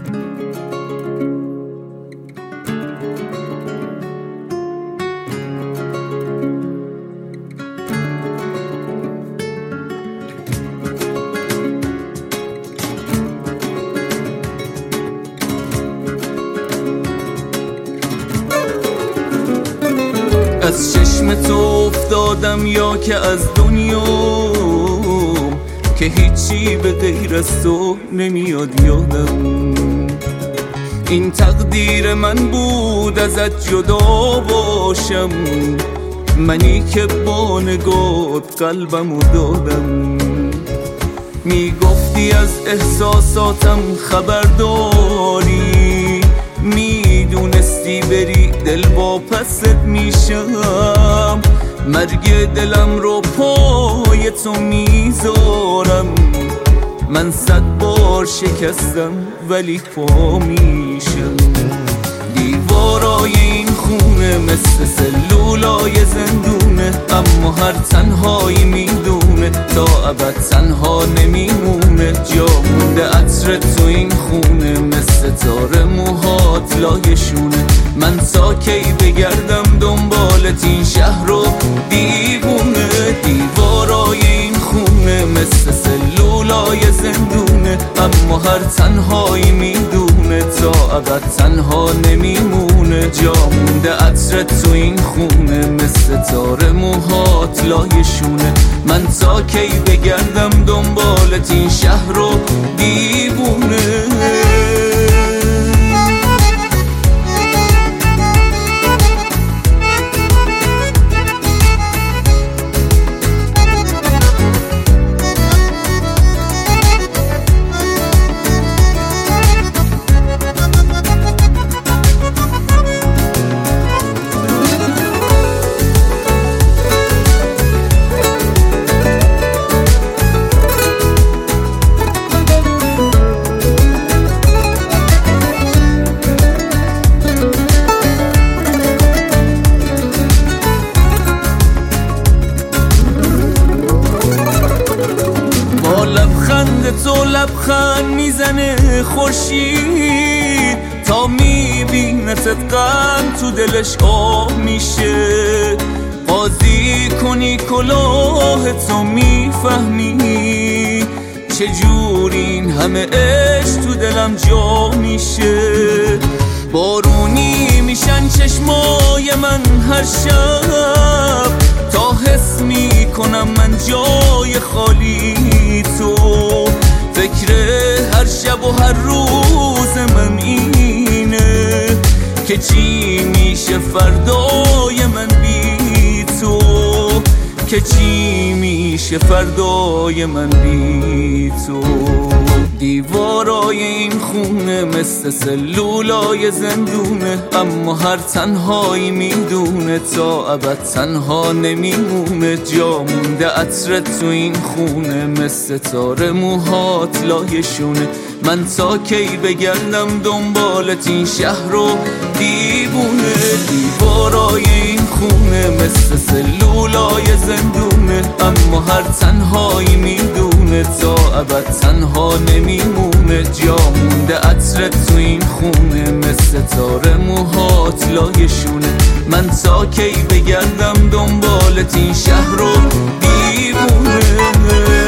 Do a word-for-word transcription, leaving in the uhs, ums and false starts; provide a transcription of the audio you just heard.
از چشم تو افتادم یا که از دنیا، که هیچی به غیر از تو نمیاد یادم. این تقدیر من بود ازت جدا باشم، منی که با نگات قلبمو دادم. میگفتی از احساساتم خبر داری، میدونستی بری دل با پست میشم. مرگ دلم رو پای تو میذارم، من صد بار شکستم ولی پا میشم. دیوارای این خونه مثل سلولای زندونه، اما هر تنهایی میدونه تا ابد تنها نمیمونه. جا مونده عطر تو این خونه مثل تار موهات لایشونه. من تا کی بگردم دنبالت این شهر رو دیوونه. دیوارای این خونه مثل سلولای زندونه، اما هر تنهایی میدونه تا ابد تنها نمیمونه. جا مونده عطر تو این خونه مثل تار موهات لایشونه. من تا کی بگردم دنبالت این شهر رو دیوونه. لبخند تو لبخند میزنه خورشید، تا میبینتت غم تو دلش آب میشه. قاضی کنی کلاه تو میفهمی، چجور این همه عشق تو دلم جا میشه. بارونی میشن چشمای من هر شب، تا حس میکنم من جای خالی تو. فکر هر شب و هر روز من اینه که چی میشه فردای من بی تو. که چی میشه فردای من بی تو. دیوارای این خونه مثل سلولای زندونه، اما هر تنهایی میدونه تا ابد تنها نمیمونه. جا مونده عطر تو این خونه مثل تار موهات لایشونه. من تا کی بگردم دنبالت این شهر رو دیوونه. دیوارای این خونه مثل سلولای زندونه، اما هر تنهایی میدونه تا ابد تنها نمیمونه. جا مونده عطر تو این خونه مثل تار موهات لایشونه. من تا کی بگردم دنبالت این شهر رو دیوونه.